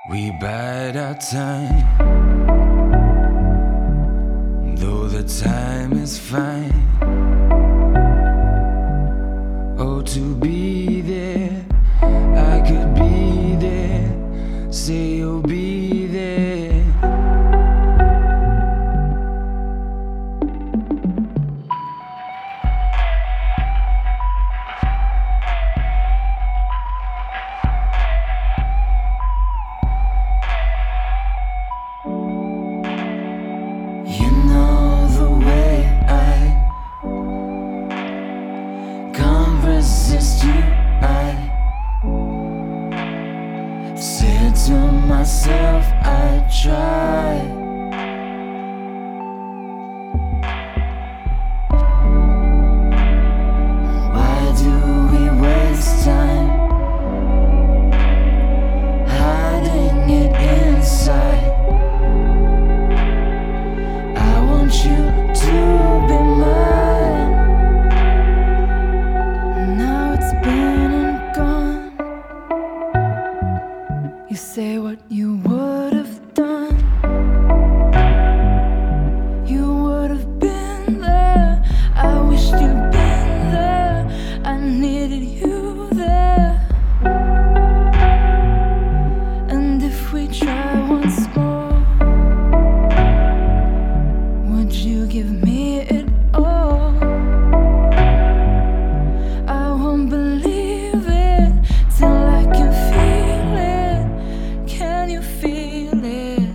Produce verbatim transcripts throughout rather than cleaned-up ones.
We bide our time, though the time is fine. Oh, to be there, I could be there. Say you'll be there. You know the way I can't resist you. I said to myself I'd try. Why do we waste time hiding it inside? You to be mine. Now it's been and gone. You say what you would have done. You would have been there. I wished you'd been there. I needed you there. And if we try once more, would you give me it all? I won't believe it till I can feel it. Can you feel it?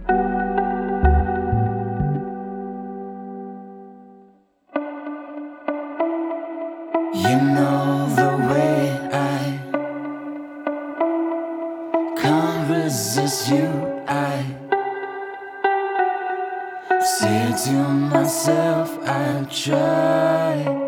You know the way I can't resist you. I say to myself I'd try.